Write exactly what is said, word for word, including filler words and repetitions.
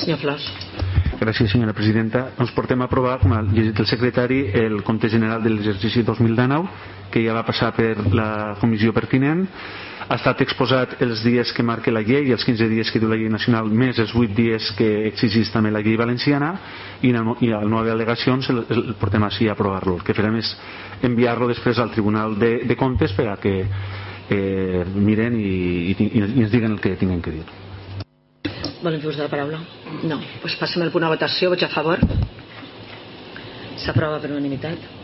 Senyor Flors. Gràcies, senyora presidenta. Ens portem a aprovar, com ha llegit el secretari, el compte general de l'exercici dos mil dinou, que ja va passar per la comissió pertinent. Ha estat exposat els dies que marca la llei, els quinze dies que diu la llei nacional, més els vuit dies que exigís també la llei valenciana, i al no haver al·legacions el, el portem així a aprovar-lo. El que farem és enviar-lo després al Tribunal de, de Comptes per a que eh, miren i, i, i ens diguen el que tinguin que dir. Volen fer ús de la paraula? No. Doncs passem al punt de votació. Vots a favor? S'aprova per unanimitat.